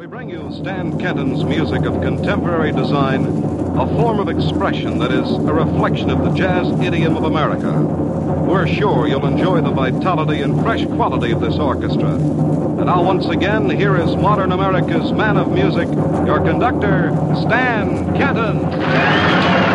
bring you Stan Kenton's music of contemporary design, a form of expression that is a reflection of the jazz idiom of America. We're sure you'll enjoy the vitality and fresh quality of this orchestra. And now, once again, here is modern America's man of music, your conductor, Stan Kenton.